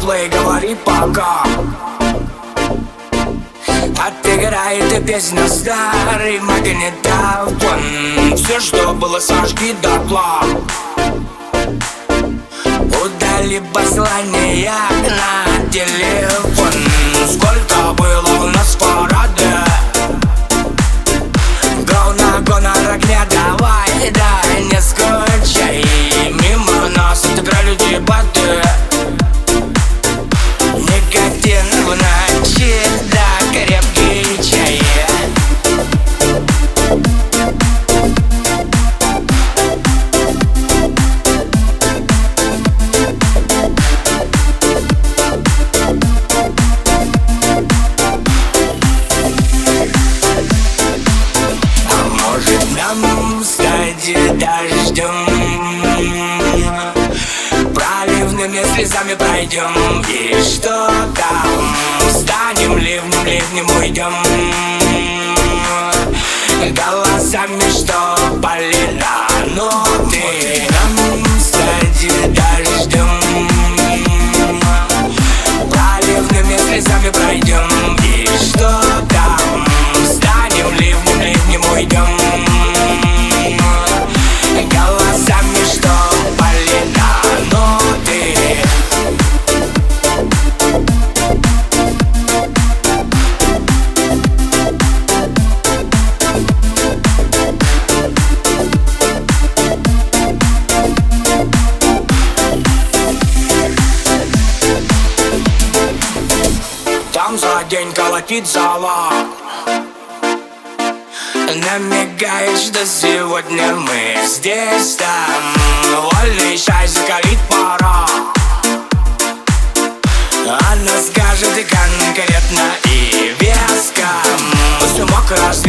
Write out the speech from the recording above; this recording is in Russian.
плей, говори пока. Отыграет и песня старый магнитофон. Все, что было, сожги дотла. Удали послания на телефон. Сколько было у нас парады. Гоу на гонор огня, давай, да, не скучай. Мимо нас отыграли дебаты. Никотин в ночи, да, крепкий чай. Нам стать дождем, проливными слезами пройдем. И что там? Станем ливнем, ливнем уйдем. Голосами, что полина, но ты нам стать дождем, проливными слезами пройдем. И что там? Станем ливнем, ливнем уйдем. Голосами, что полина, но ты. Там за день колотит зала. Намекаешь, что сегодня мы здесь, там вольный чай закалить пора. Она скажет и конкретно, и веско. Все мокро.